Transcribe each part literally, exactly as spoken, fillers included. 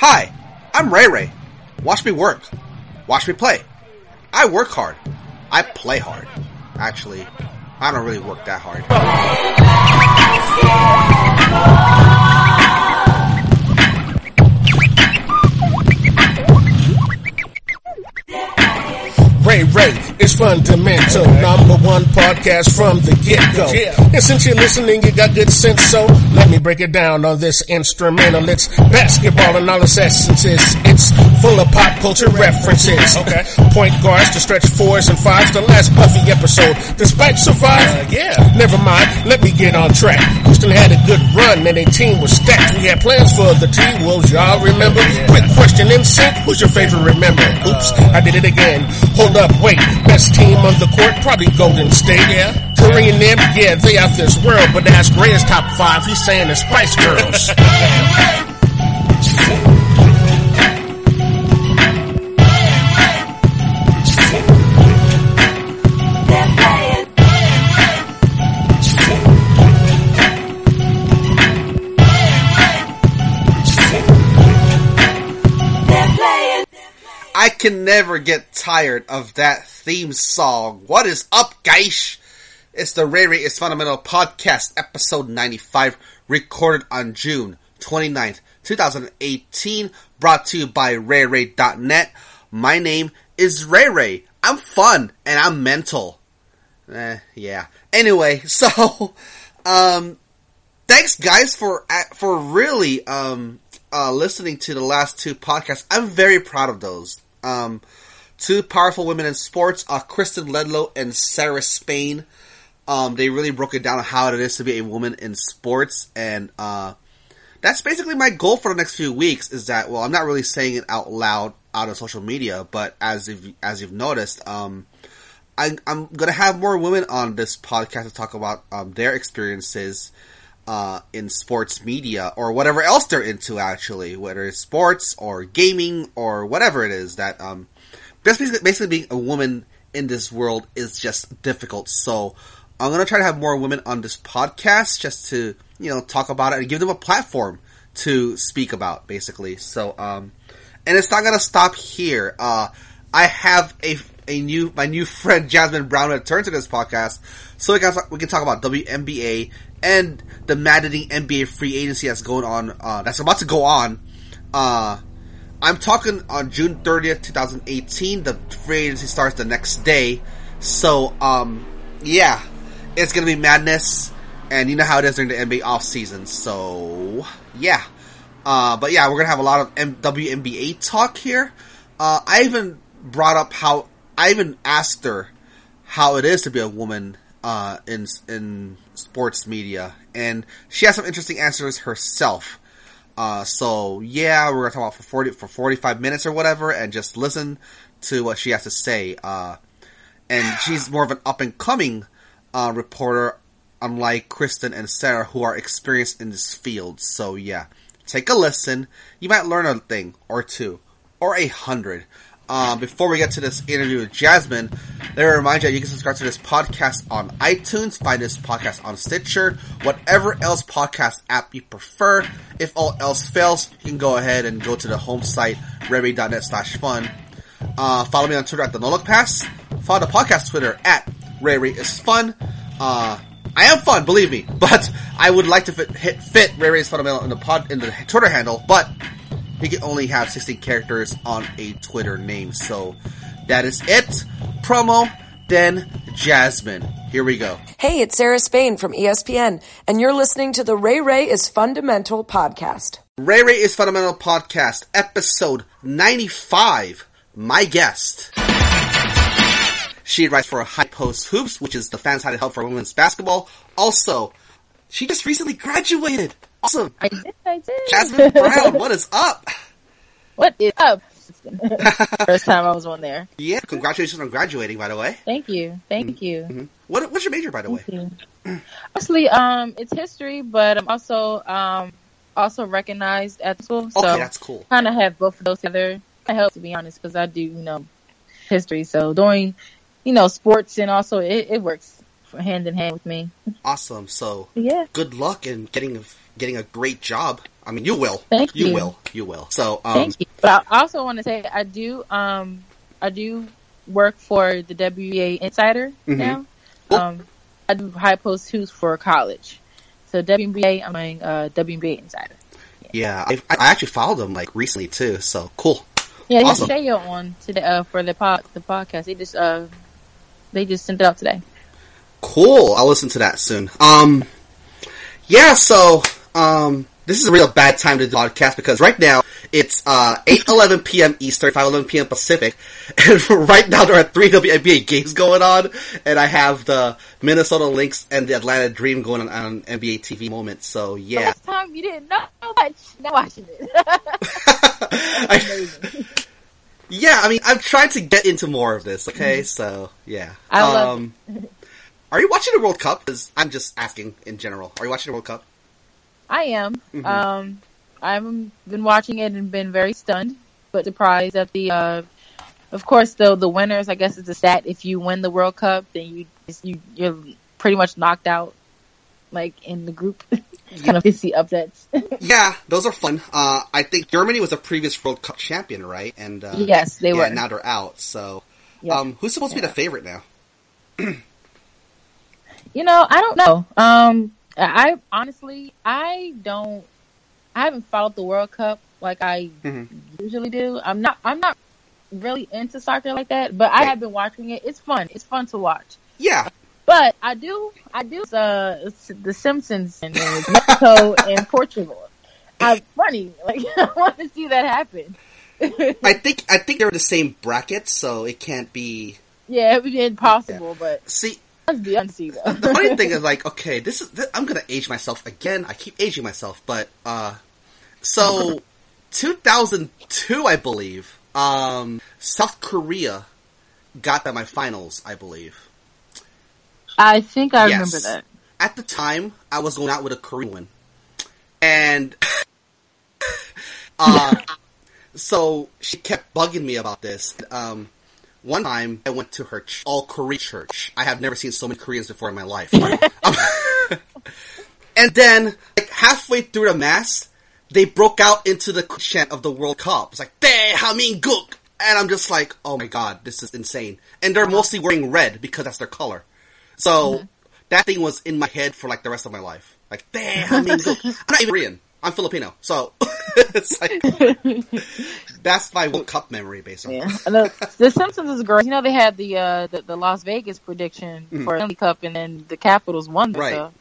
Hi, I'm Ray Ray. Watch me work. Watch me play. I work hard. I play hard. Actually, I don't really work that hard. Ray Ray is fundamental, number one podcast from the get-go. Yeah. And since you're listening, you got good sense, so let me break it down on this instrumental. It's basketball in all its essences. It's full of pop culture references. Okay. Point guards to stretch fours and fives. The last Buffy episode, despite survive. Uh, yeah. Never mind, let me get on track. Houston had a good run and their team was stacked. We had plans for the T-Wolves, y'all remember? Yeah. Quick question in sync, who's your favorite remember? Oops, uh, I did it again. Hold up, wait, best team on the court, probably Golden State, yeah. Curry and them, yeah, they out this world, but ask Ray's top five, he's saying the Spice Girls. I can never get tired of that theme song. What is up, guys? It's the Ray Ray is Fundamental Podcast, episode ninety-five, recorded on June twenty-ninth, twenty eighteen, brought to you by Ray Ray dot net. My name is Ray Ray. I'm fun, and I'm mental. Eh, yeah. Anyway, so, um, thanks, guys, for, for really, um, uh, listening to the last two podcasts. I'm very proud of those. Um, two powerful women in sports, uh, Kristen Ledlow and Sarah Spain. Um, they really broke it down on how it is to be a woman in sports, and, uh, that's basically my goal for the next few weeks, is that, well, I'm not really saying it out loud out on social media, but as if, as you've noticed, um, I, I'm gonna have more women on this podcast to talk about, um, their experiences, uh, in sports media, or whatever else they're into, actually, whether it's sports, or gaming, or whatever it is, that, um, basically, basically being a woman in this world is just difficult, so I'm gonna try to have more women on this podcast, just to, you know, talk about it, and give them a platform to speak about, basically, so, um, and it's not gonna stop here. uh, I have a, a new, my new friend, Jasmine Brown, returned to this podcast, so we can, we can talk about W N B A, and the maddening N B A free agency that's going on, uh, that's about to go on. Uh, I'm talking on June thirtieth, twenty eighteen. The free agency starts the next day. So, um, yeah. It's gonna be madness. And you know how it is during the N B A off season. So, yeah. Uh, but yeah, we're gonna have a lot of M- W N B A talk here. Uh, I even brought up how, I even asked her how it is to be a woman Uh, in, in sports media, and she has some interesting answers herself. Uh, so yeah, we're gonna talk about for forty, for forty-five minutes or whatever, and just listen to what she has to say. Uh, and she's more of an up-and-coming, uh, reporter, unlike Kristen and Sarah, who are experienced in this field. So yeah, take a listen. You might learn a thing, or two, or a hundred. Um, before we get to this interview with Jasmine, let me remind you that you can subscribe to this podcast on iTunes, find this podcast on Stitcher, whatever else podcast app you prefer. If all else fails, you can go ahead and go to the home site, ray ray dot net slash fun. Uh, follow me on Twitter at the Nolok Pass. Follow the podcast Twitter at RayRayIsFun. Uh, I am fun, believe me, but I would like to fit, hit, fit Ray Ray's Fundamental in the pod, in the Twitter handle, but you can only have sixteen characters on a Twitter name. So that is it. Promo, then Jasmine. Here we go. Hey, it's Sarah Spain from E S P N, and you're listening to the Ray Ray is Fundamental podcast. Ray Ray is Fundamental podcast, episode ninety-five. My guest. She writes for High Post Hoops, which is the fan sided hub for women's basketball. Also, she just recently graduated. Awesome. I did, I did. Jasmine Brown, what is up? What is up? First time I was on there. Yeah, congratulations on graduating, by the way. Thank you. Thank mm-hmm. you. Mm-hmm. What, what's your major, by the Thank way? You. Honestly, um, it's history, but I'm also, um, also recognized at the school. So okay, that's cool. Kind of have both of those together. It helps, to be honest, because I do, you know, history. So doing, you know, sports, and also it, it works hand in hand with me. Awesome. So, yeah. Good luck in getting getting a great job. I mean, you will. Thank you. you. will. You will. So, um, Thank you. But I also want to say I do um I do work for the W N B A Insider Mhm. now. Cool. Um, I do high post hoops for college. So W N B A, I'm doing uh, W N B A Insider. yeah, I, I actually followed them like recently too. So cool. Yeah, they Awesome. had Shayo on today uh, for the pod, the podcast. They just uh they just sent it out today. Cool. I'll listen to that soon. Um, yeah. So, um, this is a real bad time to do the podcast because right now it's uh eight eleven p.m. Eastern, five eleven p.m. Pacific, and right now there are three W N B A games going on, and I have the Minnesota Lynx and the Atlanta Dream going on on N B A T V moment. So yeah. Last time you didn't know much. Now watching it. I, Amazing. yeah, I mean, I'm trying to get into more of this. Okay, so yeah. I love um, Are you watching the World Cup? 'Cause I'm just asking in general. Are you watching the World Cup? I am. Mhm. Um, I've been watching it and been very stunned, but surprised at the. Uh, of course, though the winners, I guess, it's a stat. If you win the World Cup, then you you you're pretty much knocked out, like in the group. Kind of fifty upsets. Yeah, those are fun. Uh, I think Germany was a previous World Cup champion, right? And uh, Yes, they yeah, were. now they're out. So, Yeah. um, who's supposed to be Yeah. the favorite now? You know, I don't know. Um, I honestly, I don't. I haven't followed the World Cup like I Mhm. usually do. I'm not. I'm not really into soccer like that, but I have been watching it. It's fun. It's fun to watch. Yeah, But I do. I do. Uh, it's The Simpsons and uh, Mexico and Portugal. I funny. Like I want to see that happen. I think I think they're in the same bracket, so it can't be. Yeah, it would be impossible, but See, let's be honest, though. the funny thing is, like, okay, this is th- I'm gonna age myself again. I keep aging myself, but uh, so two thousand two, I believe, um, South Korea got to my finals, I believe. I think I Yes. remember that. At the time, I was going out with a Korean, and uh, so she kept bugging me about this. Um, one time, I went to her ch- all Korean church. I have never seen so many Koreans before in my life. Um, and then, like halfway through the mass, they broke out into the chant of the World Cup. It's like "Daehamingguk," and I'm just like, "Oh my god, this is insane!" And they're mostly wearing red because that's their color. So Mm-hmm. that thing was in my head for like the rest of my life. Like, "Daehamingguk." I'm not even Korean. I'm Filipino. So it's like that's my World Cup memory, basically. Yeah, and the, the Simpsons is great. You know, they had the uh, the, the Las Vegas prediction Mhm. for the Stanley Cup, and then the Capitals won. Right. So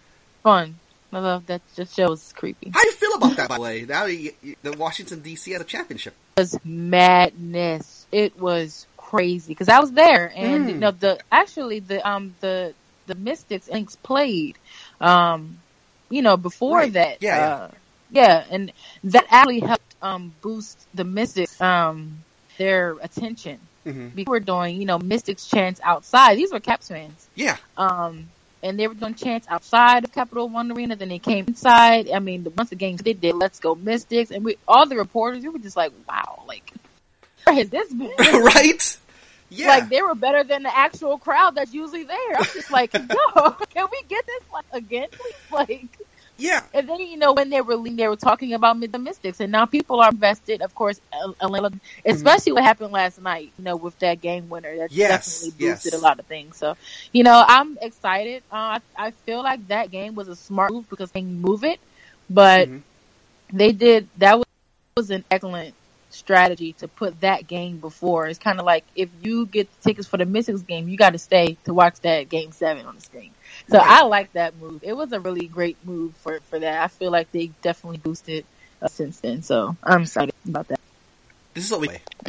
fun. I love that. Just shows creepy. How do you feel about that, by the way? Now you, you, the Washington D C had a championship. It was madness. It was crazy because I was there, and Mm. you know the actually the um the the Mystics Inks played, um, you know before Right. that, Yeah, yeah. uh, yeah, and that actually helped um boost the Mystics um their attention. Mm-hmm. We were doing you know Mystics chants outside. These were Caps fans. Yeah. Um, and they were doing chants outside of Capital One Arena. Then they came inside. I mean, the, once again, they did "Let's Go Mystics," and we all the reporters, we were just like, "Wow, like where has this been?" Right? Yeah. Like they were better than the actual crowd that's usually there. I'm just like, "Yo, can we get this like again, please?" Like, yeah. and then you know when they were leaving, they were talking about the Mystics, and now people are invested. Of course, Atlanta, especially what happened last night. You know, with that game winner, that Yes, definitely boosted yes. a lot of things. So, you know, I'm excited. Uh, I, I feel like that game was a smart move because they can move it, but Mhm. they did that was, was an excellent strategy to put that game before. It's kind of like if you get tickets for the Mystics game, you got to stay to watch that game seven on the screen. So Right. I like that move. It was a really great move for, for that. I feel like they definitely boosted uh, since then. So I'm excited about that. This is what we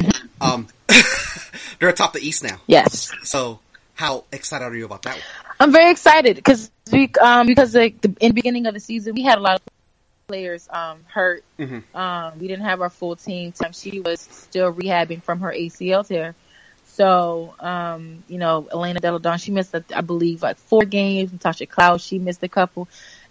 um they're atop the East now. Yes, So how excited are you about that one? I'm very excited because we um because like the, in the beginning of the season we had a lot of players um hurt. Mm-hmm. Um, we didn't have our full team. She was still rehabbing from her A C L tear. So, um, you know, Elena Deladon, she missed, I believe, like four games. Natasha Cloud, she missed a couple.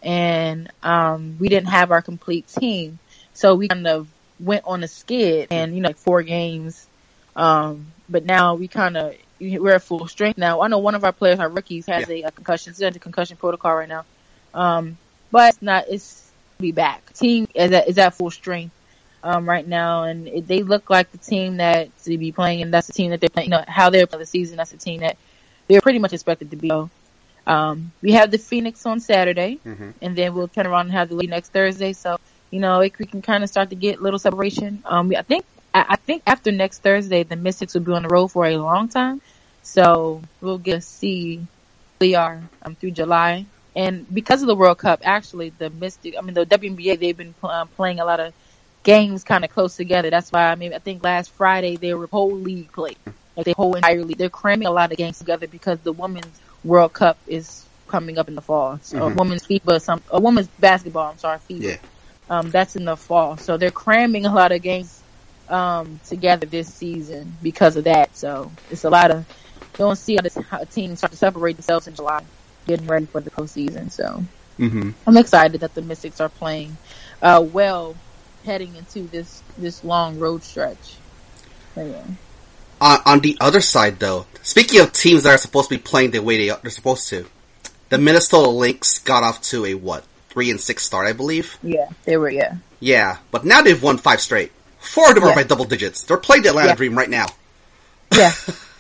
And um, we didn't have our complete team. So we kind of went on a skid and, you know, like four games. Um, but now we kind of, we're at full strength now. I know one of our players, our rookies, has Yeah. a, a concussion. He's under concussion protocol right now. Um, but it's not, it's, be back. Team is at, is at full strength um, right now, and it, they look like the team that to be playing, and that's the team that they're playing. You know how they're playing the season. That's the team that they're pretty much expected to be. Um, we have the Phoenix on Saturday, mm-hmm. and then we'll turn around and have the league next Thursday. So you know it, we can kind of start to get little separation. Um, I think I, I think after next Thursday, the Mystics will be on the road for a long time. So we'll get to see who we are um, through July. And because of the World Cup, actually, the Mystic, I mean, the W N B A, they've been uh, playing a lot of games kind of close together. That's why, I mean, I think last Friday, their whole league played. Like, the whole entire league. They're cramming a lot of games together because the Women's World Cup is coming up in the fall. So, mm-hmm. Women's FIBA, some, a Women's Basketball, I'm sorry, FIBA. Yeah. Um, that's in the fall. So, they're cramming a lot of games um, together this season because of that. So, it's a lot of, you don't see how, this, how teams start to separate themselves in July, getting ready for the postseason. So mm-hmm. I'm excited that the Mystics are playing uh, well, heading into this this long road stretch. But, yeah. On, on the other side, though, speaking of teams that are supposed to be playing the way they, they're supposed to, the Minnesota Lynx got off to a what three and six start, I believe. Yeah, they were. Yeah. Yeah, but now they've won five straight. Four of them yeah. are by double digits. They're playing the Atlanta yeah. Dream right now. Yeah.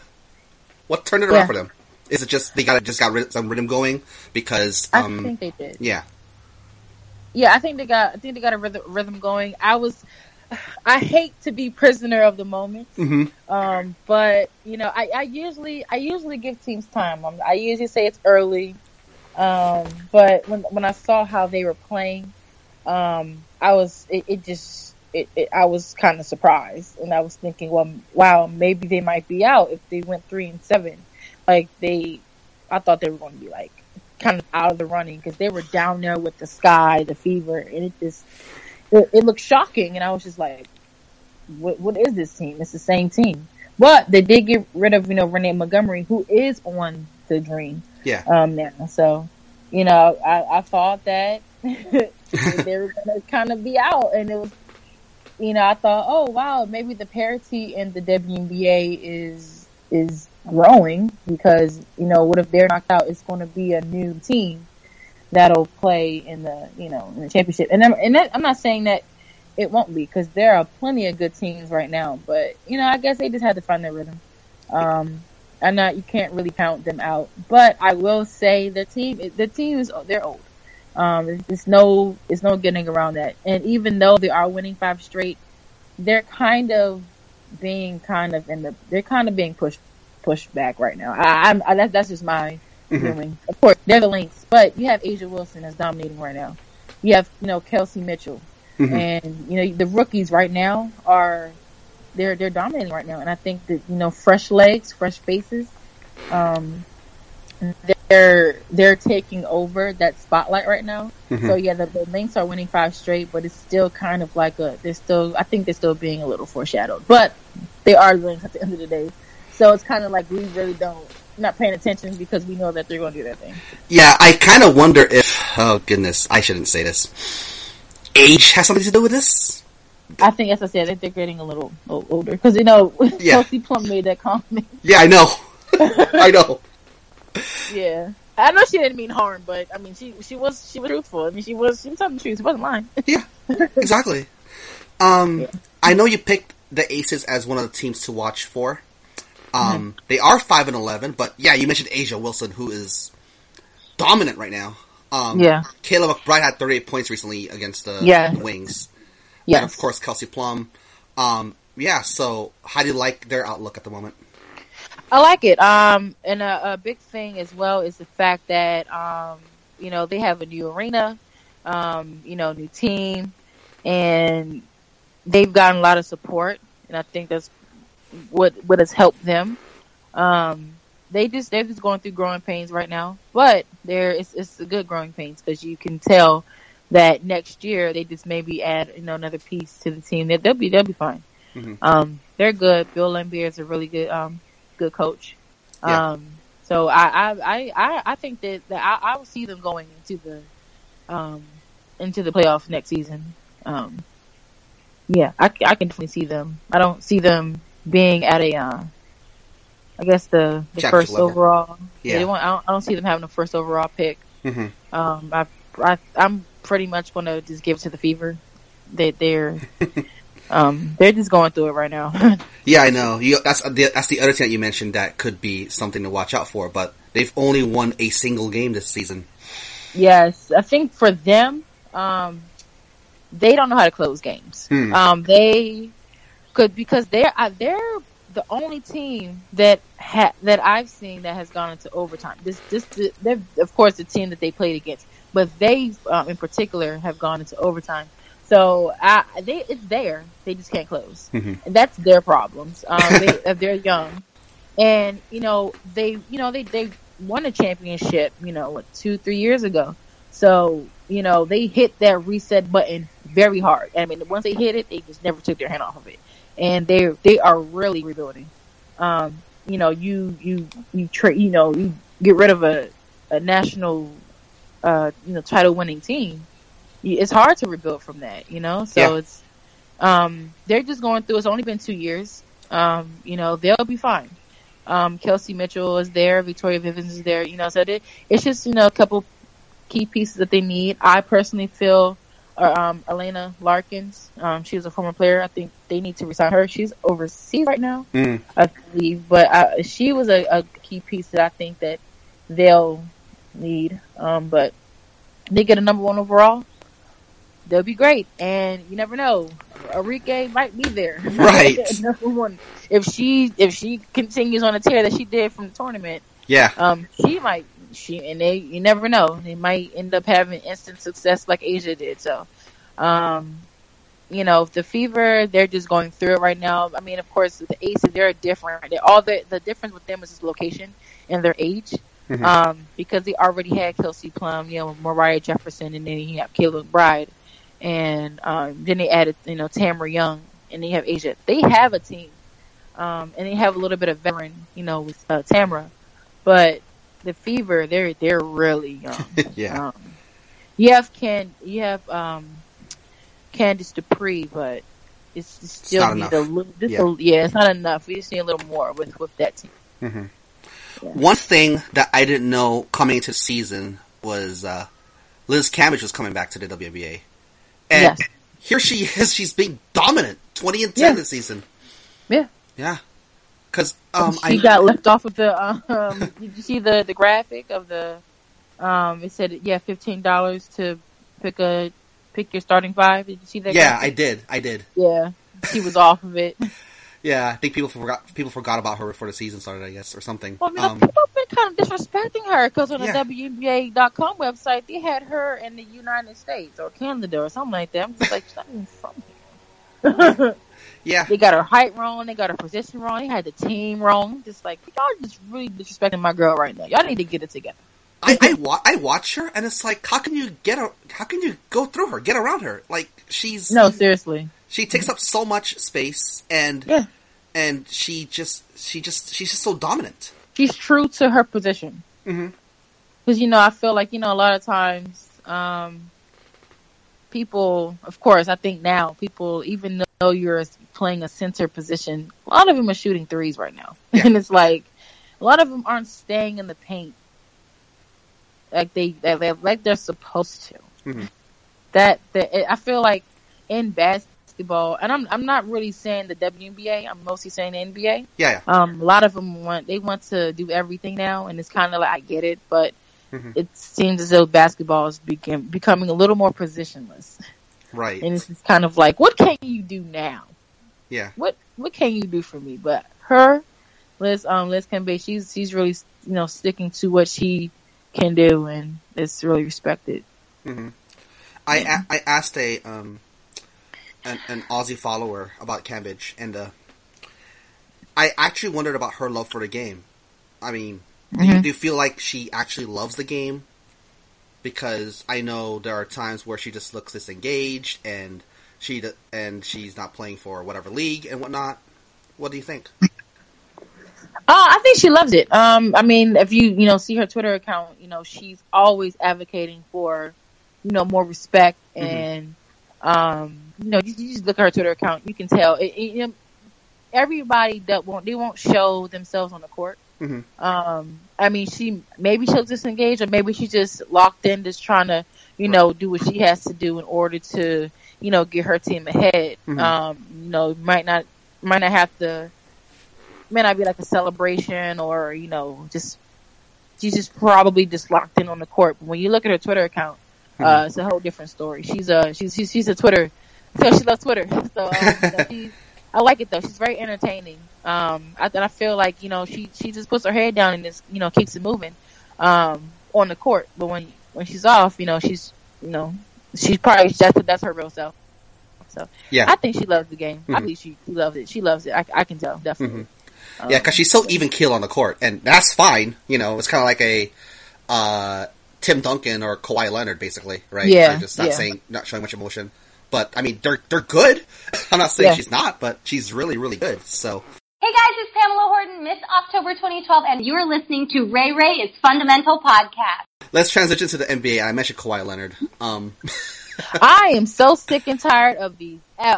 What turned it around yeah. for them? Is it just they got just got rid- some rhythm going because um, I think they did. Yeah, yeah. I think they got. I think they got a rhythm, rhythm going. I was. I hate to be prisoner of the moment, mm-hmm. um, but you know, I, I usually I usually give teams time. I'm, I usually say it's early, um, but when when I saw how they were playing, um, I was it, it just it, it, I was kind of surprised, and I was thinking, well, wow, maybe they might be out if they went three and seven. Like they, I thought they were going to be like kind of out of the running because they were down there with the Sky, the Fever, and it just it, it looked shocking. And I was just like, "What? What is this team? It's the same team." But they did get rid of you know Renee Montgomery, who is on the Dream. Yeah. Um. Now, so you know, I, I thought that they were going to kind of be out, and it was, you know, I thought, oh wow, maybe the parity in the W N B A is is. growing because, you know, what if they're knocked out? It's going to be a new team that'll play in the, you know, in the championship. And I'm, and that, I'm not saying that it won't be because there are plenty of good teams right now, but, you know, I guess they just had to find their rhythm. Um, and not, you can't really count them out, but I will say the team, the team is, they're old. Um, it's no, it's no getting around that. And even though they are winning five straight, they're kind of being kind of in the, they're kind of being pushed pushed back right now. I, I'm, I, that's, that's just my mm-hmm. feeling. Of course, they're the Lynx, but you have Asia Wilson that's dominating right now. You have, you know, Kelsey Mitchell, mm-hmm. and you know the rookies right now are they're they're dominating right now. And I think that you know fresh legs, fresh faces, um, they're they're taking over that spotlight right now. Mm-hmm. So yeah, the, the Lynx are winning five straight, but it's still kind of like a they're still I think they're still being a little foreshadowed, but they are the Lynx at the end of the day. So it's kind of like we really don't, not paying attention because we know that they're going to do their thing. Yeah, I kind of wonder if, oh goodness, I shouldn't say this. Age has something to do with this? I think, as I said, I think they're getting a little, little older. Because, you know, yeah. Kelsey Plum made that comment. Yeah, I know. I know. Yeah. I know she didn't mean harm, but, I mean, she she was she was truthful. I mean, she was, she was telling the truth. She wasn't lying. Yeah, exactly. Um, yeah. I know you picked the Aces as one of the teams to watch for. Um, mm-hmm. They are five and eleven, but yeah, you mentioned Asia Wilson, who is dominant right now. Um, yeah. Kayla McBride had thirty-eight points recently against the, yeah. the Wings. Yes. And of course, Kelsey Plum. Um, yeah, so how do you like their outlook at the moment? I like it. Um, and a, a big thing as well is the fact that, um, you know, they have a new arena, um, you know, new team, and they've gotten a lot of support, and I think that's what what has helped them. Um, they just they're just going through growing pains right now, but they're it's it's a good growing pains because you can tell that next year they just maybe add you know another piece to the team that they'll be they'll be fine. Mm-hmm. Um, they're good. Bill Laimbeer is a really good um good coach. Yeah. Um, so I I I I think that, that I, I will see them going into the um into the playoffs next season. Um, yeah, I I can definitely see them. I don't see them being at a, uh, I guess the, the first level. overall. Yeah, they want, I, don't, I don't see them having a first overall pick. Mm-hmm. Um, I, I, I'm pretty much going to just give it to the Fever. They, they're um, they're just going through it right now. Yeah, I know. You, that's the, that's the other thing that you mentioned that could be something to watch out for. But they've only won a single game this season. Yes, I think for them, um, they don't know how to close games. Hmm. Um, they could because they're uh, they're the only team that ha- that I've seen that has gone into overtime. This this they're of course the team that they played against, but they um, in particular have gone into overtime. So I, they it's there. They just can't close, Mm-hmm. and that's their problems. Um, they, they're young, and you know they you know they they won a championship. You know what, two three years ago. So you know they hit that reset button very hard. I mean, once they hit it, they just never took their hand off of it, and they they are really rebuilding. Um, you know, you you you tra- you know you get rid of a a national uh, you know title winning team. It's hard to rebuild from that, you know. So Yeah. it's um, they're just going through. It's only been two years. Um, you know, they'll be fine. Um, Kelsey Mitchell is there. Victoria Vivens is there. You know, so they, it's just you know a couple key pieces that they need. I personally feel uh, um, Elena Larkins. Um, she was a former player. I think they need to resign her. She's overseas right now, Mm. I believe. But uh, she was a, a key piece that I think that they'll need. Um, but they get a number one overall. They'll be great, and you never know. Arike might be there, Right. number one. If she if she continues on a tear that she did from the tournament, Yeah. um, she might. She and they, you never know. They might end up having instant success like Asia did. So, um, you know, the Fever, they're just going through it right now. I mean, of course, the Aces, they're different. They're all the the difference with them is just location and their age. Mhm. Um, because they already had Kelsey Plum, you know, Mariah Jefferson, and then you have Kayla Bride. And um, then they added, you know, Tamara Young, and they have Asia. They have a team, um, and they have a little bit of veteran, you know, with uh, Tamara. But the Fever, they're they're really young. Yeah. Um, you have Can you have um, Candice Dupree, but it's, it's still not need enough. a little. Just Yeah. a, yeah, it's not enough. We just need a little more with with that team. Mhm. Yeah. One thing that I didn't know coming into the season was uh, Liz Cambage was coming back to the W N B A. And Yes. here she is. She's being dominant. twenty and ten Yeah. this season. Yeah. Yeah. Because um, she I got left off of the. Um, did you see the, the graphic of the? Um, it said yeah, fifteen dollars to pick a pick your starting five. Did you see that? yeah, I graphic? did. I did. Yeah, she was off of it. Yeah, I think people forgot people forgot about her before the season started, I guess, or something. Well, I mean, Um, people have been kind of disrespecting her because on the Yeah. W N B A dot com website they had her in the United States or Canada or something like that. I'm just like, she's not even from here. yeah, They got her height wrong. They got her position wrong. They had the team wrong. Just like y'all just really disrespecting my girl right now. Y'all need to get it together. I I, wa- I watch her, and it's like, how can you get her? How can you go through her, get around her? Like she's No, seriously. she takes up so much space, and Yeah. and she just she just she's just so dominant. She's true to her position. Mm-hmm. Because, you know, I feel like, you know, a lot of times, um, people, of course, I think now, people, even though you're playing a center position, a lot of them are shooting threes right now. Yeah. And it's like, a lot of them aren't staying in the paint like they, like, like they're supposed to. Mm-hmm. That, that, I feel like in basketball, and I'm, I'm not really saying the W N B A, I'm mostly saying the N B A. Yeah, yeah. Um, a lot of them want, they want to do everything now, and it's kind of like, I get it, but Mhm. it seems as though basketball is begin, becoming a little more positionless. Right. And it's just kind of like, what can you do now? Yeah. What, what can you do for me? But her, Liz, um, Liz Cambage, she's, she's really, you know, sticking to what she can do, and it's really respected. Mm-hmm. I, a- I asked a um an, an Aussie follower about Cambage, and uh, I actually wondered about her love for the game. I mean, do, you, do you feel like she actually loves the game? Because I know there are times where she just looks disengaged, and she d- and she's not playing for whatever league and whatnot. What do you think? Uh, I think she loves it. Um, I mean, if you, you know, see her Twitter account, you know, she's always advocating for, you know, more respect and, mm-hmm. um, you know, you, you just look at her Twitter account, you can tell it, it, you know, everybody that won't, they won't show themselves on the court. Mm-hmm. Um, I mean, she, maybe she'll disengage or maybe she's just locked in, just trying to you know, do what she has to do in order to, you know, get her team ahead. Mm-hmm. Um, you know, might not, might not have to, may not be like a celebration or, you know, just, she's just probably just locked in on the court. But when you look at her Twitter account, mm-hmm. uh, it's a whole different story. She's a, she's, she's, she's a Twitter, so she loves Twitter. So, um, so she's, I like it though. She's very entertaining. Um, I, and I feel like, you know, she, she just puts her head down and just, you know, keeps it moving, um, on the court. But when, when she's off, you know, she's, you know, she's probably, that's, that's her real self. So, yeah, I think she loves the game. Mm-hmm. I believe she, she loves it. She loves it. I, I can tell, definitely. Mm-hmm. Um, yeah, cause she's so even keel on the court, and that's fine. You know, it's kind of like a, uh, Tim Duncan or Kawhi Leonard, basically, right? Yeah. They're just not yeah. saying, not showing much emotion. But, I mean, they're they're good. I'm not saying yeah. she's not, but she's really, really good, so. Hey guys, it's Pamela Horton, Miss October twenty twelve, and you're listening to Ray Ray is Fundamental Podcast. Let's transition to the N B A. I mentioned Kawhi Leonard. Um. I am so sick and tired of these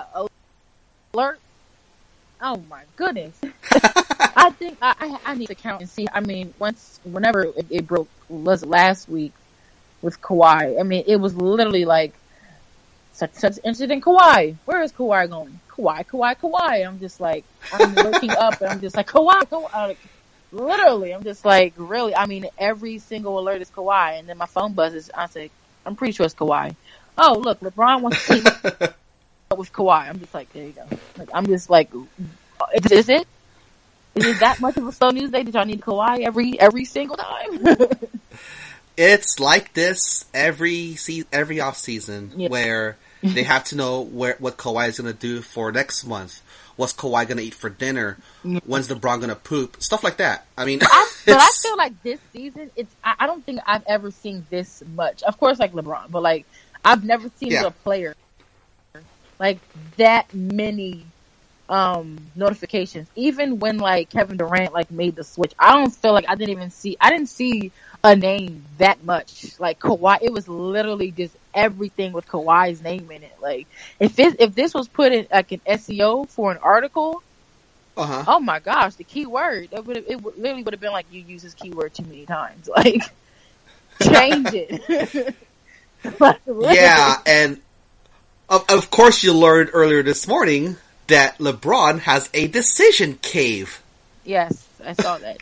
alerts. Oh my goodness. I think I, I, I need to count and see. I mean, once, whenever it, it broke, was it last week with Kawhi? I mean, it was literally like, such such incident, Kawhi. Where is Kawhi going? Kawhi, Kawhi, Kawhi. I'm just like, I'm looking up and I'm just like, Kawhi, Kawhi. Like, literally, I'm just like, really? I mean, every single alert is Kawhi, and then my phone buzzes. I say, I'm pretty sure it's Kawhi. Oh, look, LeBron wants to team up with Kawhi. I'm just like, there you go. Like, I'm just like, is, is it? Is it that much of a slow news day that y'all need Kawhi every every single time? It's like this every se- every off season yeah. where they have to know where what Kawhi is going to do for next month. What's Kawhi going to eat for dinner? Yeah. When's LeBron going to poop? Stuff like that. I mean, but I, but I feel like this season, it's I, I don't think I've ever seen this much. Of course, like LeBron, but like I've never seen yeah. a player like that many um notifications. Even when like Kevin Durant like made the switch, I don't feel like I didn't even see. I didn't see a name that much. Like Kawhi, it was literally just everything with Kawhi's name in it. Like if it, if this was put in like an S E O for an article, uh-huh. oh my gosh, the keyword, it would it would, literally would have been like, you use this keyword too many times. Like change it. Like, really. Yeah, and of, of course you learned earlier this morning that LeBron has a decision cave. Yes, I saw that.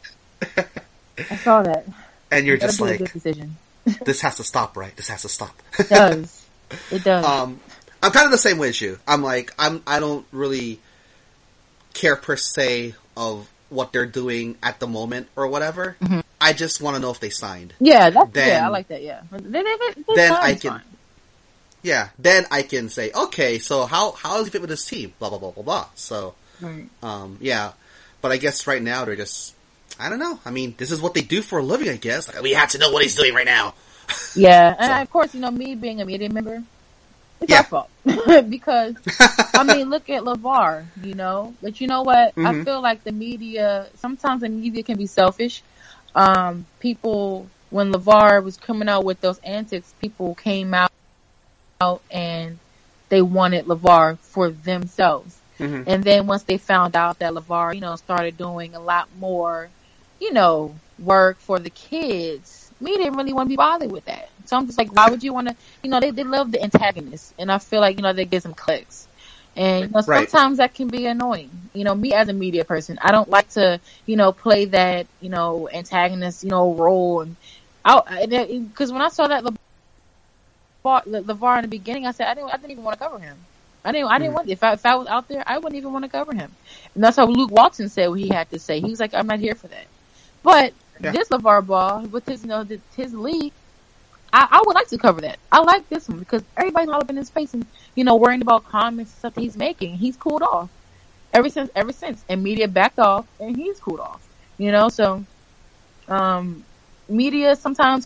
I saw that. And you're just like, this has to stop, right? This has to stop. It does. It does. Um, I'm kind of the same way as you. I'm like, I'm, I don't really care per se of what they're doing at the moment or whatever. Mm-hmm. I just want to know if they signed. Yeah, that's, then, yeah, I like that, yeah. They, they, they, they then I can, fine. yeah, then I can say, okay, so how, how does he fit with this team? Blah, blah, blah, blah, blah. So, right. um, yeah. But I guess right now they're just, I don't know. I mean, this is what they do for a living, I guess. Like, we have to know what he's doing right now. Yeah, and so. of course, you know, me being a media member, it's yeah. our fault. Because, I mean, look at LeVar, you know? But you know what? Mm-hmm. I feel like the media, sometimes the media can be selfish. Um, people, when LeVar was coming out with those antics, people came out, out and they wanted LeVar for themselves. Mm-hmm. And then once they found out that LeVar, you know, started doing a lot more, you know, work for the kids, me didn't really want to be bothered with that. So I'm just like, why would you want to, you know, they, they love the antagonists. And I feel like, you know, they get some clicks. And, you know, sometimes right. that can be annoying. You know, me as a media person, I don't like to, you know, play that, you know, antagonist, you know, role. And I, because when I saw that LeVar, LeVar in the beginning, I said, I didn't, I didn't even want to cover him. I didn't, I didn't mm. want, if I, if I was out there, I wouldn't even want to cover him. And that's how Luke Walton said what he had to say. He was like, I'm not here for that. But yeah. this LeVar Ball, with his, you know, his league, I, I would like to cover that. I like this one because everybody's all up in his face and, you know, worrying about comments and stuff that he's making. He's cooled off. Ever since, ever since. And media backed off and he's cooled off. You know, so, um, media sometimes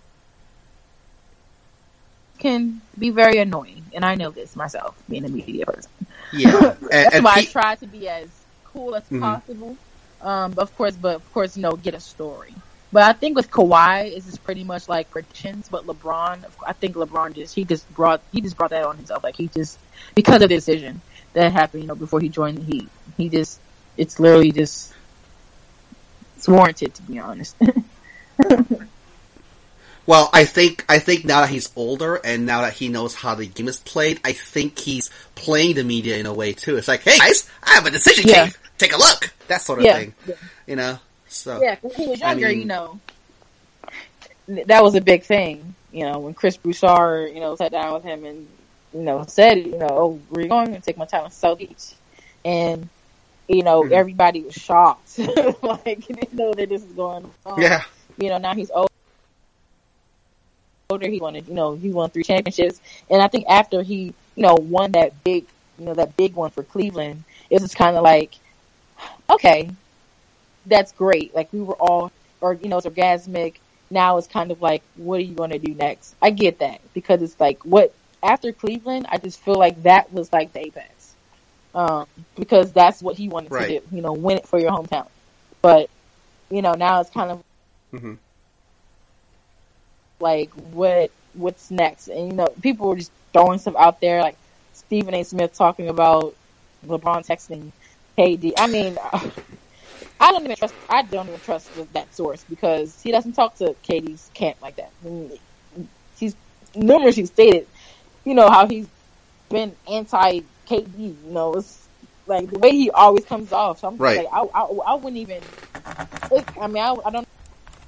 can be very annoying. And I know this myself, being a media person. Yeah. That's and, why and I try to be as cool as mm-hmm. possible. Um, but of course, but of course, you know, get a story. But I think with Kawhi, it's just pretty much like predictions. But LeBron, I think LeBron just he just brought he just brought that on himself. Like he just because of the decision that happened, you know, before he joined the Heat, he just it's literally just it's warranted, to be honest. Well, I think I think now that he's older and now that he knows how the game is played, I think he's playing the media in a way too. It's like, hey guys, I have a decision Yeah. cave. Take a look. That sort of Yeah. thing. You know. So Yeah, when he was I younger, mean- you know, that was a big thing. You know, when Chris Broussard, you know, sat down with him and, you know, said, you know, oh, where you going? I'm going to take my time in South Beach. And, you know, Mhm. everybody was shocked. Like, you didn't know that this was going on. Yeah. You know, now he's old. Older, he wanted, you know, he won three championships, and I think after he, you know, won that big, you know, that big one for Cleveland, it was kind of like, okay, that's great. Like we were all, or you know, it's orgasmic. Now it's kind of like, what are you going to do next? I get that because it's like what after Cleveland, I just feel like that was like the apex, um, because that's what he wanted Right. to do. You know, win it for your hometown. But you know, now it's kind of Mm-hmm. like what what's next, and you know, people were just throwing stuff out there, like Stephen A. Smith talking about LeBron texting K D. I mean, I don't even trust. I don't even trust that source because he doesn't talk to K D's camp like that. I mean, he's numerously stated, you know, how he's been anti K D. You know, it's like the way he always comes off. So I'm just Right. like, I, I, I wouldn't even. I mean, I, I don't.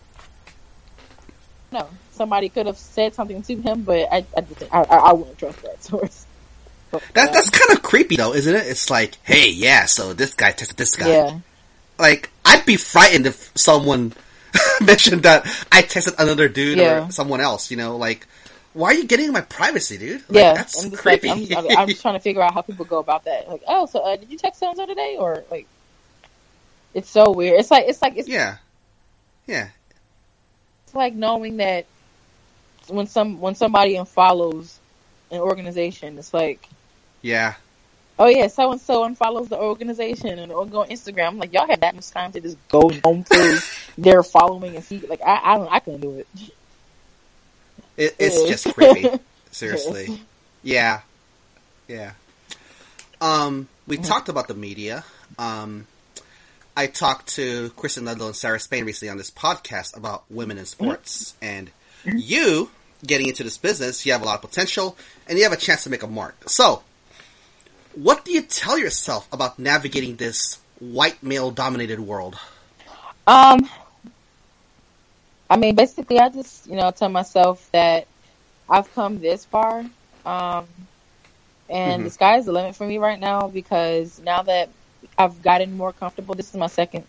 No, somebody could have said something to him, but I, I, just, I, I wouldn't trust that source. But, That uh, that's kind of creepy though, isn't it? It's like, hey, yeah, so this guy tested this guy. yeah, Like, I'd be frightened if someone mentioned that I tested another dude Yeah. or someone else. You know, like, why are you getting in my privacy, dude? Like, yeah. that's I'm just like, creepy. I'm, I'm, I'm just trying to figure out how people go about that. Like, oh, so uh, did you text so and so today, or like, it's so weird. It's like it's like it's, yeah, yeah, it's like knowing that when some when somebody unfollows an organization, it's like, yeah. oh yeah, so and so unfollows the organization and or go on Instagram. I'm like, y'all have that much time to just go home through their following and see. Like, I I don't I couldn't do it. It, it's Yeah. just creepy. Seriously. Yeah. Yeah. Um, we talked about the media. Um, I talked to Kristen Ludlow and Sarah Spain recently on this podcast about women in sports. And you, getting into this business, you have a lot of potential, and you have a chance to make a mark. So, what do you tell yourself about navigating this white male-dominated world? Um, I mean, basically, I just, you know, tell myself that I've come this far, um, and Mhm. the sky's the limit for me right now because now that I've gotten more comfortable, this is my second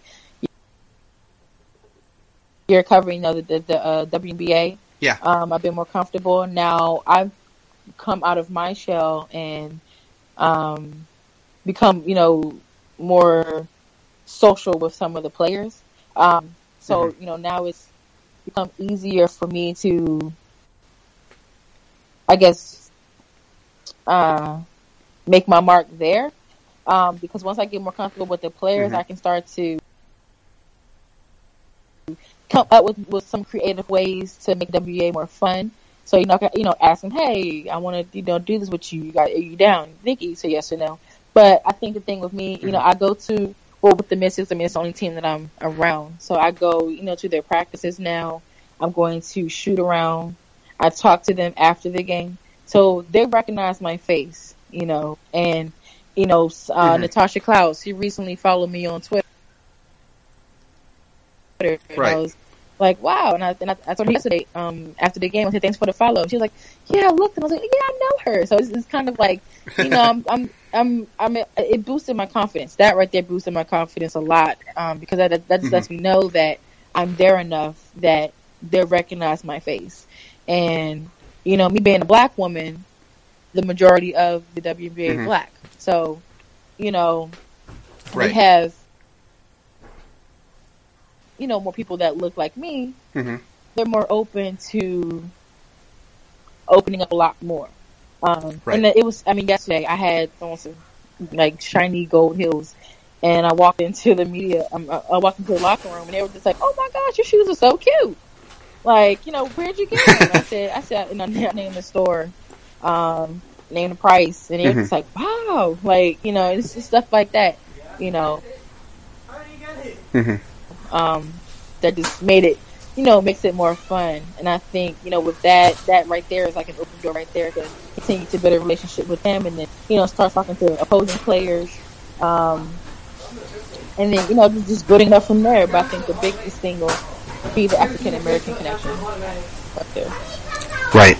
year covering, you know, the, the, the uh, W N B A. Yeah. Um, I've been more comfortable. Now I've come out of my shell and um, become, you know, more social with some of the players. Um, so, Mhm. you know, now it's become easier for me to, I guess, uh, make my mark there. Um, because once I get more comfortable with the players, Mhm. I can start to come up with, with some creative ways to make W A more fun. So, you know, I can, you know, ask them, hey, I want to, you know, do this with you. You got, are you down? Nikki, say yes or no. But I think the thing with me, you know, I go to, well, with the Mystics, I mean, it's the only team that I'm around. So I go, you know, to their practices now. I'm going to shoot around. I talk to them after the game. So they recognize my face, you know, and, you know, uh, Mhm. Natasha Cloud, she recently followed me on Twitter. And Right. I was like, wow. And I, and I, I told her yesterday, um, after the game, I said, thanks for the follow. And she was like, yeah, I looked. And I was like, yeah, I know her. So it's, it's kind of like, you know, I'm, I'm, I'm, I'm, it boosted my confidence. That right there boosted my confidence a lot. Um, because that, that just Mhm. lets me know that I'm there enough that they recognize my face. And, you know, me being a black woman, the majority of the W N B A Mhm. are black. So, you know, Right. we have, you know, more people that look like me. Mm-hmm. They're more open to opening up a lot more. Um, Right. and it was, I mean, yesterday I had on some like shiny gold heels, and I walked into the media, um, I I walked into the locker room, and they were just like, "Oh my gosh, your shoes are so cute!" Like, you know, where'd you get them? I said, I said, and I named the store, um, named the price, and they were just like, "Wow!" Like, you know, it's just stuff like that, you know. Mm-hmm. Um, that just made it you know, makes it more fun. And I think, you know, with that, that right there is like an open door right there to continue to build a relationship with them, and then, you know, start talking to opposing players. Um, and then, you know, just, just building up from there. But I think the biggest thing will be the African American connection up there. Right.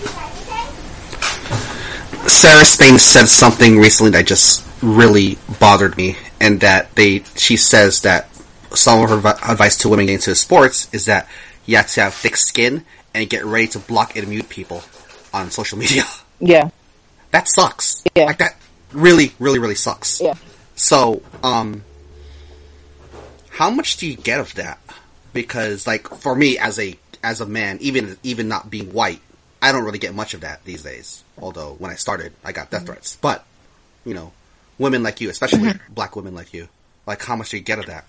Sarah Spain said something recently that just really bothered me, and that they she says that some of her advice to women getting into sports is that you have to have thick skin and get ready to block and mute people on social media. Yeah. That sucks. Yeah. Like, that really, really, really sucks. Yeah. So, um, how much do you get of that? Because, like, for me as a as a man, even even not being white, I don't really get much of that these days. Although when I started, I got death threats. But, you know, women like you, especially black women like you, like, how much do you get of that?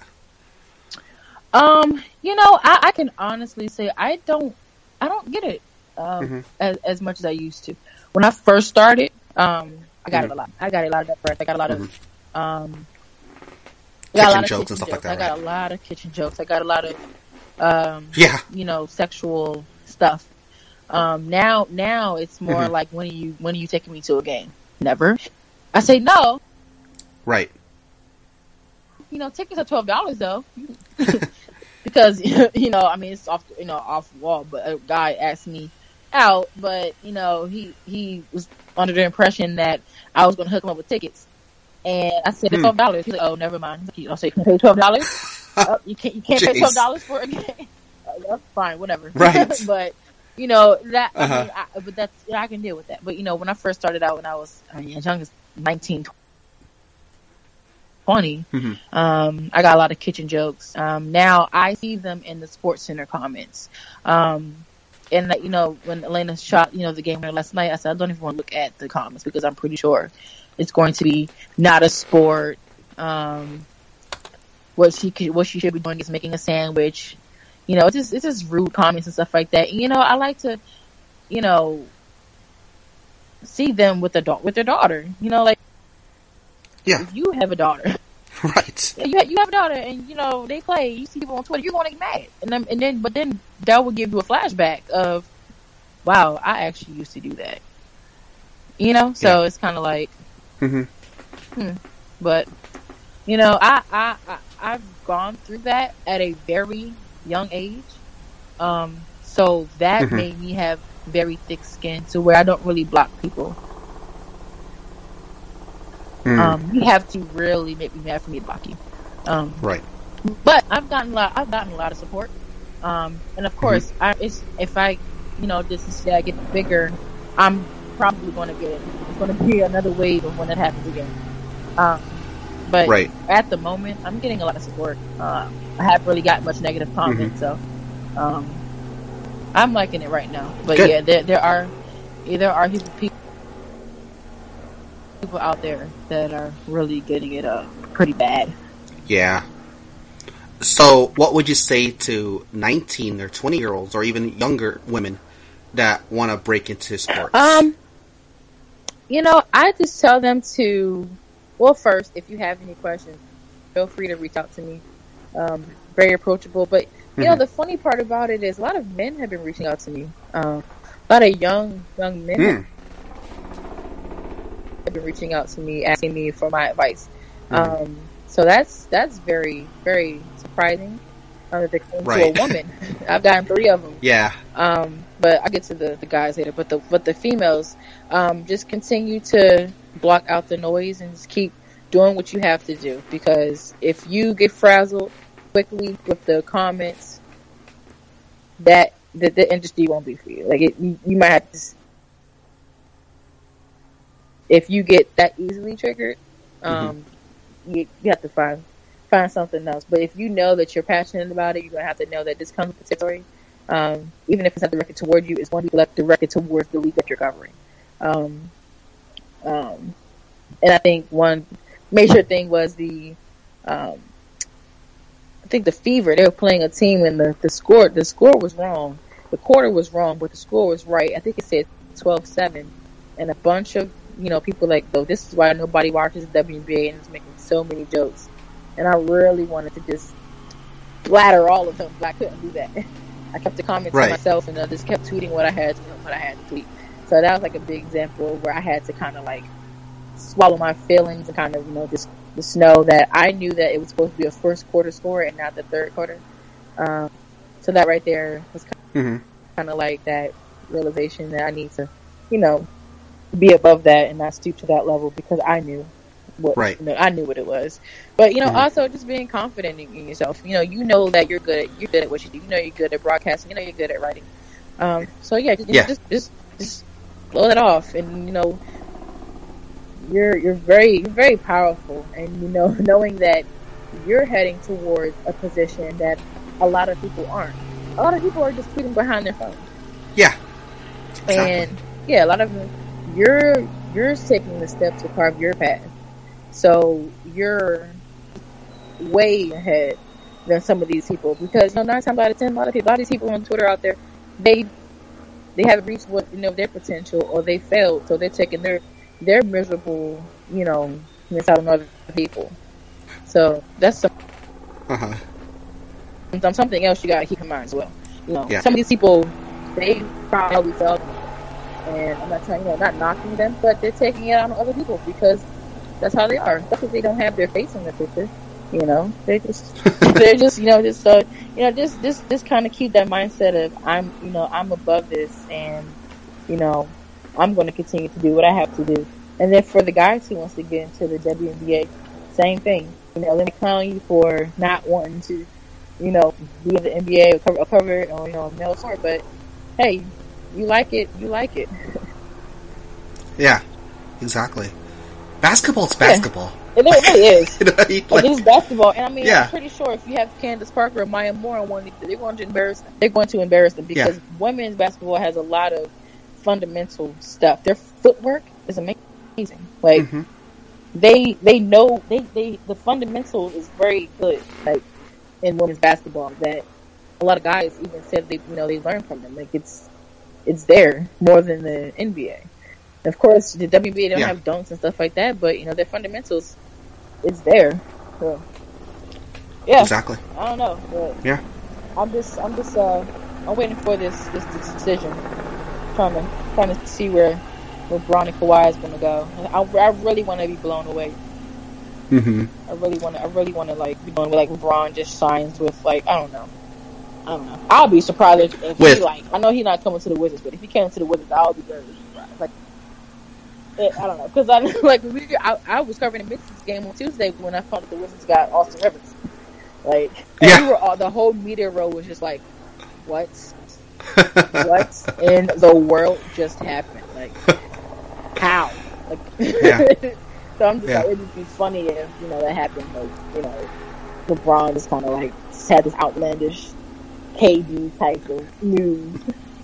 Um, you know, I, I can honestly say I don't, I don't get it um, mm-hmm. as as much as I used to. When I first started, um, I got mm-hmm. it a lot. I got a lot of death threats. I got a lot of mm-hmm. um, I got a lot of jokes and stuff jokes. like that. I got right? a lot of kitchen jokes. I got a lot of um, yeah, you know, sexual stuff. Um, now, now it's more mm-hmm. like, when are you, when are you taking me to a game? Never. I say no. Right. You know, tickets are twelve dollars though, because you know, I mean, it's off, you know, off the wall. But a guy asked me out, but you know, he he was under the impression that I was going to hook him up with tickets, and I said, twelve dollars. He's like, oh, never mind. He's like, I say, you can pay twelve dollars. uh, you can't, you can't pay twelve dollars for a game. Uh, that's fine, whatever. Right. But you know that. Uh-huh. I mean, I, but that's, you know, I can deal with that. But you know, when I first started out, when I was, I mean, as young as nineteen, twenty, mm-hmm. um, I got a lot of kitchen jokes. Um, now I see them in the Sports Center comments. Um, and that, you know, when Elena shot, you know, the game winner last night, I said, I don't even want to look at the comments because I'm pretty sure it's going to be not a sport. Um, what she could, what she should be doing is making a sandwich. You know, it's just, it's just rude comments and stuff like that. And, you know, I like to, you know, see them with the with their daughter. You know, like, yeah, if you have a daughter, right? You have, you have a daughter, and you know they play. You see people on Twitter, you're going to get mad, and then, and then, but then that will give you a flashback of, wow, I actually used to do that. You know, so yeah. It's kind of like, mm-hmm. hmm. But you know, I, I, I, I've gone through that at a very young age, um, so that mm-hmm. made me have very thick skin to where I don't really block people. Mm. Um, you have to really make me mad for me to block you. Um, right. But I've gotten a lot. I've gotten a lot of support. Um, and of course, mm-hmm. I, it's, if I, you know, this is I get bigger, I'm probably going to get it. It's going to be another wave of when it happens again. Um, but right. at the moment, I'm getting a lot of support. Uh, I haven't really got much negative comments, mm-hmm. so um, I'm liking it right now. But Good. yeah, there there are there are people. people out there that are really getting it uh pretty bad. Yeah. So what would you say to nineteen or twenty year olds or even younger women that want to break into sports? Um, you know, I just tell them to, well, first, if you have any questions, feel free to reach out to me. Um, very approachable. But, you mm-hmm. know, the funny part about it is a lot of men have been reaching out to me. Um, a lot of young, young men mm. have been reaching out to me, asking me for my advice. Mm-hmm. Um, so that's that's very, very surprising uh, that they came right. to a woman. I've gotten three of them. Yeah. Um, but I'll get to the, the guys later. But the but the females, um, just continue to block out the noise and just keep doing what you have to do. Because if you get frazzled quickly with the comments, that the, the industry won't be for you. Like it, you, you might have to. If you get that easily triggered, um, mm-hmm. you, you have to find find something else. But if you know that you're passionate about it, you're gonna have to know that this comes with the territory. Um, even if it's not directed toward you, it's going to be directed towards the league that you're covering. Um, um, and I think one major thing was the, um, I think the Fever. They were playing a team, and the, the score the score was wrong. The quarter was wrong, but the score was right. I think it said twelve seven, and a bunch of you know people like, though, this is why nobody watches the W N B A, and is making so many jokes. And I really wanted to just splatter all of them, but I couldn't do that. I kept the comments Right. to myself, and I just kept tweeting what I had, you know, what I had to tweet. So that was like a big example where I had to kind of like swallow my feelings and kind of, you know, just, just know that I knew that it was supposed to be a first quarter score and not the third quarter. Um, so that right there was kind of, Mm-hmm. kind of like that realization that I need to, you know, be above that and not stoop to that level because I knew what, Right. you know, I knew what it was. But, you know, Mhm. also just being confident in, in yourself. You know, you know that you're good at, you're good at what you do. You know you're good at broadcasting. You know you're good at writing. Um, so yeah, just, Yeah. just, just, just blow that off. And, you know, you're, you're very, you're very powerful. And, you know, knowing that you're heading towards a position that a lot of people aren't. A lot of people are just tweeting behind their phone. Yeah. Exactly. And yeah, a lot of them, you're, you're taking the steps to carve your path. So you're way ahead than some of these people because, you know, nine times out of ten, a lot of people, a lot of these people on Twitter out there, they, they haven't reached what, you know, their potential or they failed. So they're taking their, their miserable, you know, miss out on other people. So that's some, Uh-huh. something else you gotta keep in mind as well. You know, Yeah. some of these people, they probably failed. And I'm not trying, you know, not knocking them, but they're taking it out on other people because that's how they are. Especially if they don't have their face in the picture. You know, they just, they're just, you know, just, uh, you know, just, just, just kind of keep that mindset of I'm, you know, I'm above this, and you know, I'm going to continue to do what I have to do. And then for the guys who wants to get into the W N B A, same thing. You know, let me clown you for not wanting to, you know, be in the N B A or cover, or cover it or, you know, male sport, but hey, you like it, you like it. Yeah. Exactly. Basketball's basketball. Yeah. It really is. You know, you, like, It is basketball, and I mean, Yeah. I'm pretty sure if you have Candace Parker or Maya Moore on one, they're going to embarrass them. They're going to embarrass them because Yeah. women's basketball has a lot of fundamental stuff. Their footwork is amazing. Like Mhm. they they know they, they the fundamentals is very good. Like in women's basketball, that a lot of guys even said they you know they learned from them. Like it's it's there more than the N B A. Of course, the W N B A don't Yeah. have dunks and stuff like that, but you know their fundamentals, it's there. So, yeah, Exactly. I don't know, but Yeah. I'm just, I'm just, uh, I'm waiting for this, this, this decision. Trying to, trying to see where, where Bron and Kawhi is going to go. I, I really want to be blown away. Mm-hmm. I really want to, I really want to like be blown away. Like LeBron just signs with like, I don't know. I don't know. I'll be surprised if, if With- he like. I know he's not coming to the Wizards, but if he came to the Wizards, I'll be very surprised. Like, it, I don't know, because I like we. I, I was covering the Mystics game on Tuesday when I found that the Wizards got Austin Rivers. Like, and Yeah. we were all, the whole media row was just like, "What? What in the world just happened? Like, how? Like, Yeah. so I'm just Yeah. like, it'd just be funny if you know that happened. Like, you know, LeBron just kind of like had this outlandish K D type of news.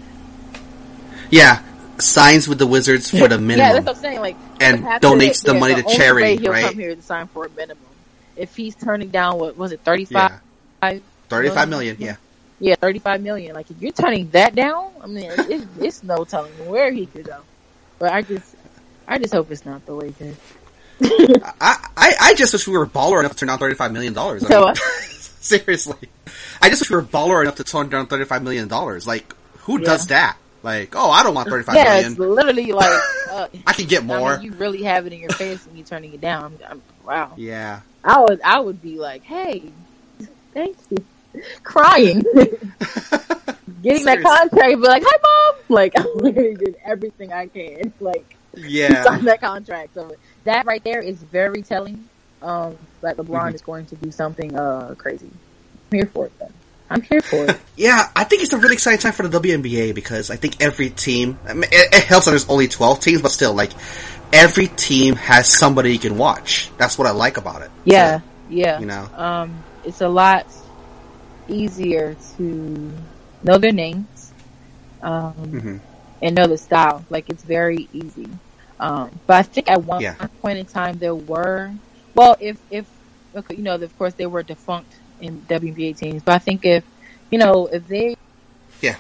Yeah. Signs with the Wizards for the Yeah, minimum. that's what I'm saying. Like, And half donates of the yeah, money to only charity, way he'll right? come here to sign for a minimum. If he's turning down what was it, thirty-five? Yeah. Thirty-five million. Yeah. Yeah, thirty-five million. Like, if you're turning that down, I mean, it, it, it's no telling where he could go. But I just, I just hope it's not the way to. I, I I just wish we were baller enough to turn down thirty-five million dollars. I So, mean, uh, seriously, I just wish we were baller enough to turn down thirty-five million dollars. Like, who Yeah. does that? Like, oh, I don't want thirty-five yeah, million. it's literally like uh, I can get I more. mean, you really have it in your face and you're turning it down. I'm, I'm, wow. Yeah. I would, I would be like, hey, thank you, crying, getting that Seriously. contract, be like, hi mom, like I'm literally doing everything I can, like to Yeah. sign that contract. So that right there is very telling. Um, that LeBron Mhm. is going to do something uh crazy. I'm here for it, then. I'm here for it. Yeah, I think it's a really exciting time for the W N B A because I think every team, I mean, it, it helps that there's only twelve teams, but still, like, every team has somebody you can watch. That's what I like about it. Yeah, So, yeah. you know. Um, it's a lot easier to know their names, um, Mhm. and know the style. Like, it's very easy. Um, but I think at one Yeah. point in time there were, well, if, if, okay, you know, of course they were defunct in W N B A teams, but I think if, you know, if they, Yeah.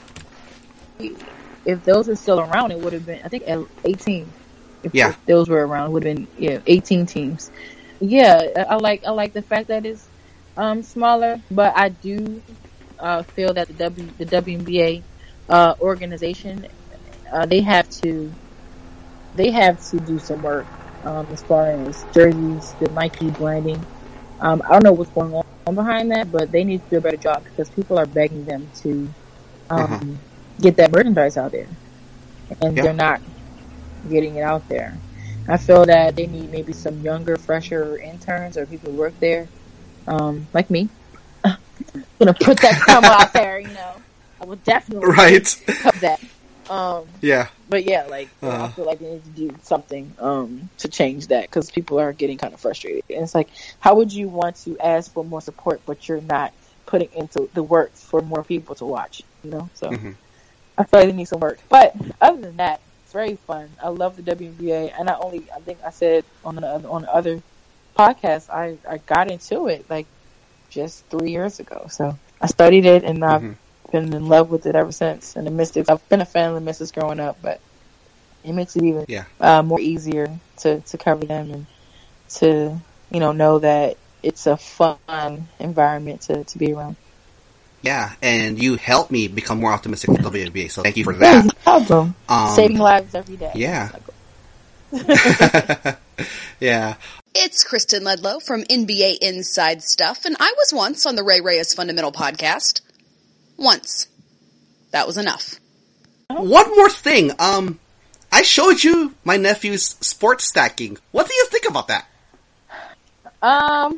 if those were still around, it would have been, I think, eighteen. If, Yeah. if those were around, it would have been, yeah, eighteen teams. Yeah, I I like, I like the fact that it's, um, smaller, but I do uh, feel that the W the W N B A uh, organization uh, they have to they have to do some work um, as far as jerseys, the Nike branding. Um, I don't know what's going on behind that, but they need to do a better job because people are begging them to um, uh-huh. get that merchandise out there, and yeah. they're not getting it out there. I feel that they need maybe some younger, fresher interns or people who work there, um, like me. I'm gonna put that promo out there, you know. I would definitely right cut that. Um, yeah, but yeah, like uh-huh. I feel like they need to do something um, to change that because people are getting kind of frustrated. And it's like, how would you want to ask for more support, but you're not putting into the work for more people to watch? You know, so mm-hmm. I feel like they need some work. But other than that, it's very fun. I love the W N B A, and not only I think I said on the on the other podcast, I I got into it like just three years ago. So I studied it, and I've mm-hmm. been in love with it ever since. And the Mystics, I've been a fan of the Mystics growing up, but it makes it even yeah. uh, more easier to, to cover them and to, you know, know that it's a fun environment to, to be around. Yeah, and you helped me become more optimistic with W N B A, so thank you for that. No problem. Um, Saving lives every day. Yeah. Yeah. It's Kristen Ledlow from N B A Inside Stuff, and I was once on the Ray Ray is Fundamental podcast. Once. That was enough. One more thing. Um, I showed you my nephew's sports stacking. What do you think about that? Um,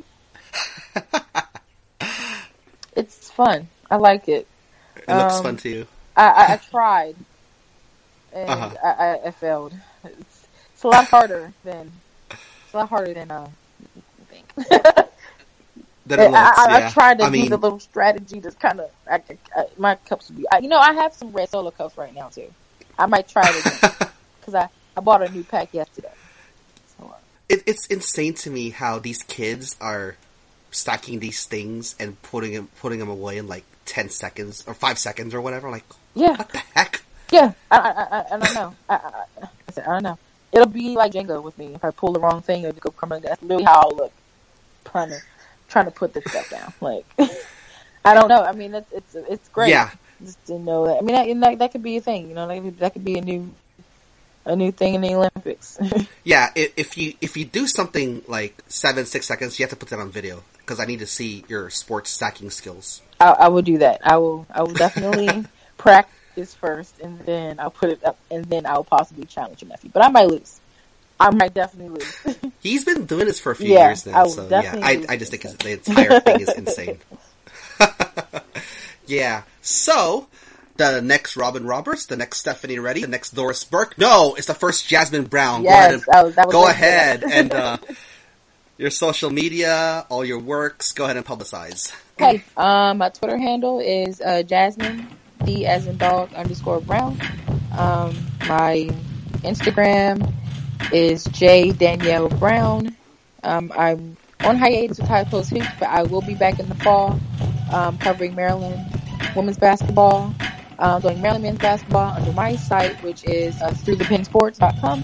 it's fun. I like it. It looks um, fun to you. I, I, I tried, and uh-huh. I, I, I failed. It's, it's a lot harder than it's a lot harder than uh, you think. That it looks, I, I, yeah. I tried to I do mean, the little strategy that's kind of I, I, my cups would be. I, you know, I have some red Solo cups right now too. I might try it again because I, I bought a new pack yesterday. So, uh, it, it's insane to me how these kids are stacking these things and putting them putting them away in like ten seconds or five seconds or whatever. Like, yeah, what the heck? Yeah, I I, I, I don't know. I, I, I, I don't know. It'll be like Jenga with me. If I pull the wrong thing, it'll go crumbling. That's literally how I'll look. Trying to. Trying to put this stuff down, like I don't know. I mean, it's it's it's great. Yeah, just to know that. I mean, that that, that could be a thing. You know, that, that could be a new a new thing in the Olympics. Yeah, if, if you if you do something like seven six seconds, you have to put that on video because I need to see your sports stacking skills. I, I will do that. I will. I will definitely practice first, and then I'll put it up, and then I'll possibly challenge your nephew. But I might lose. I might definitely lose. He's been doing this for a few yeah, years now, so yeah, I, I just think it's, the entire thing is insane. Yeah, so the next Robin Roberts, the next Stephanie Reddy, the next Doris Burke. No, it's the first Jasmine Brown. Yes, go ahead, and, that was, that was go ahead and uh, your social media, all your works. Go ahead and publicize. Okay, um, my Twitter handle is uh, Jasmine D as in dog underscore Brown. Um, my Instagram is J Danielle Brown. Um, I'm on hiatus with High Post Hoops, but I will be back in the fall, um, covering Maryland women's basketball, um, doing Maryland men's basketball under my site, which is uh, through the pin sports dot com.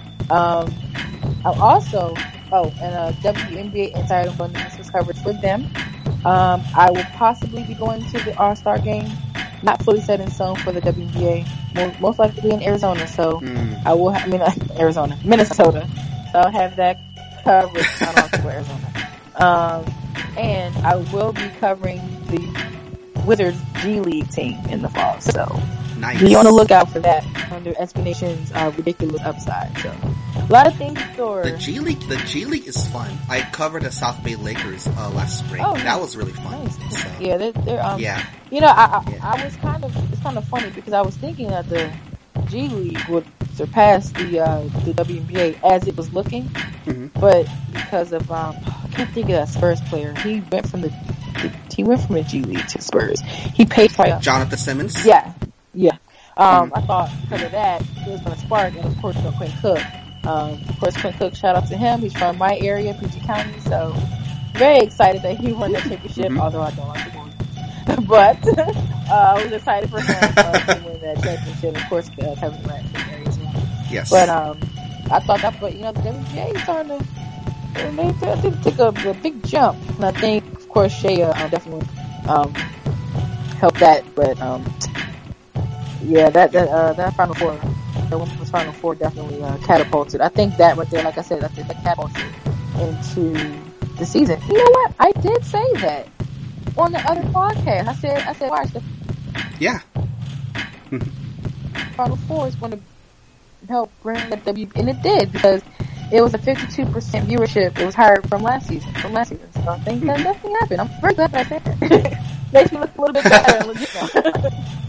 Um, I'll also, oh, and uh, W N B A Insider and Fundamentals coverage with them. Um, I will possibly be going to the All-Star game, not fully set in stone for the W N B A, most, most likely in Arizona, so mm. I will have, I mean, uh, Arizona, Minnesota, so I'll have that coverage, not on Arizona. Um, and I will be covering the Wizards G League team in the fall, so nice. Be on the lookout for that under S B Nation's uh, ridiculous upside. So a lot of things in store. The G League, the G League is fun. I covered the South Bay Lakers uh, last spring. Oh, that nice. was really fun. Nice. So, yeah, they're, they're um, yeah. You know, I I, yeah. I was kind of it's kind of funny because I was thinking that the G League would surpass the uh, the W N B A as it was looking, mm-hmm. but because of um, I can't think of that Spurs player. He went from the, the he went from the G League to Spurs. He paid for Jonathan Simmons. Yeah, yeah. Um, mm-hmm. I thought because of that it was going to spark, and of course, you know, Quinn Cook. Um, of course, Quinn Cook. Shout out to him. He's from my area, P G County. So very excited that he won that championship. Mm-hmm. Although I don't like the one, but uh, I was excited for him uh, to win that championship. Of course, uh, Kevin Durant from the area as well. Yes. But um, I thought that, but you know, the W N B A is starting to they, they took a, a big jump, and I think, of course, Shea uh, definitely um, help that. But um, yeah, that that uh, that Final Four, the women's Final Four definitely uh, catapulted. I think that right there, like I said, I think that catapulted into the season. You know what? I did say that on the other podcast. I said, I said, watch the Yeah. Final Four is going to help bring the W, and it did, because it was a fifty-two percent viewership. It was higher from last season. From last season, so I think that definitely happened. I'm very glad that I said that. Makes me look a little bit better and legit now.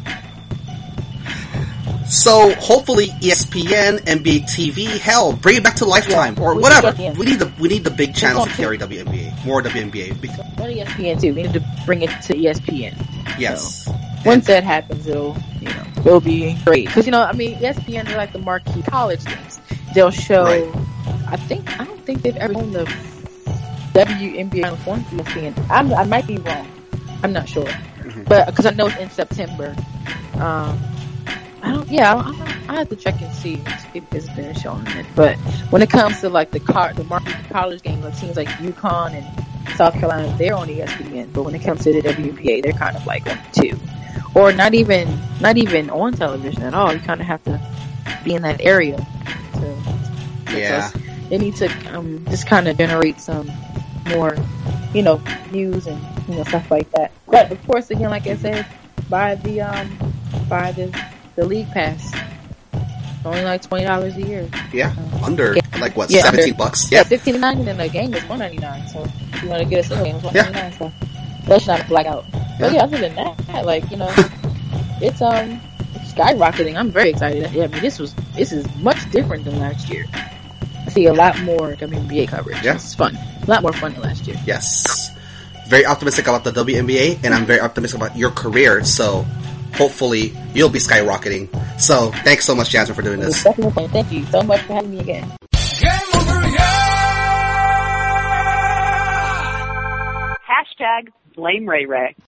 So hopefully E S P N, N B A T V, hell, bring it back to Lifetime Yeah, or we whatever. need it, yeah. We need the we need the big channels to on carry W N B A, more W N B A. Because, On E S P N too. We need to bring it to E S P N. yes. So, once that happens, it'll you know it'll be great. Because you know, I mean, E S P N are like the marquee college games. They'll show. Right. I think I don't think they've ever shown the W N B A Final Four on E S P N. I'm, I might be wrong. I'm not sure, Mm-hmm. but because I know it's in September. Um, I don't. Yeah, I, I, I have to check and see if it's been shown in it. But when it comes to like the car, the marquee college games, like teams like UConn and South Carolina, they're on E S P N. But when it comes to the W N B A, they're kind of like on two, or not even not even on television at all. You kind of have to be in that area to. Yeah. Because they need to um, just kind of generate some more, you know, views and you know stuff like that. But of course, again, like I said, buy the um, buy the the league pass. Only like twenty dollars a year. Yeah. Under Yeah. like what, Yeah, seventeen under- bucks? Yeah, Yeah. fifteen ninety, and the game is one ninety nine. So if you want to get a single game, it's one ninety nine. So that's not a blackout. But Yeah. yeah, other than that, like you know, it's um it's skyrocketing. I'm very excited. Yeah, I mean, this was this is much different than last year. I see a lot more W N B A coverage. Yeah. It's fun. A lot more fun than last year. Yes. Very optimistic about the W N B A, and I'm very optimistic about your career, so hopefully you'll be skyrocketing. So thanks so much, Jasmine, for doing It's this. definitely fun. Thank you so much for having me again. Game over, yeah! Hashtag blame Ray Ray.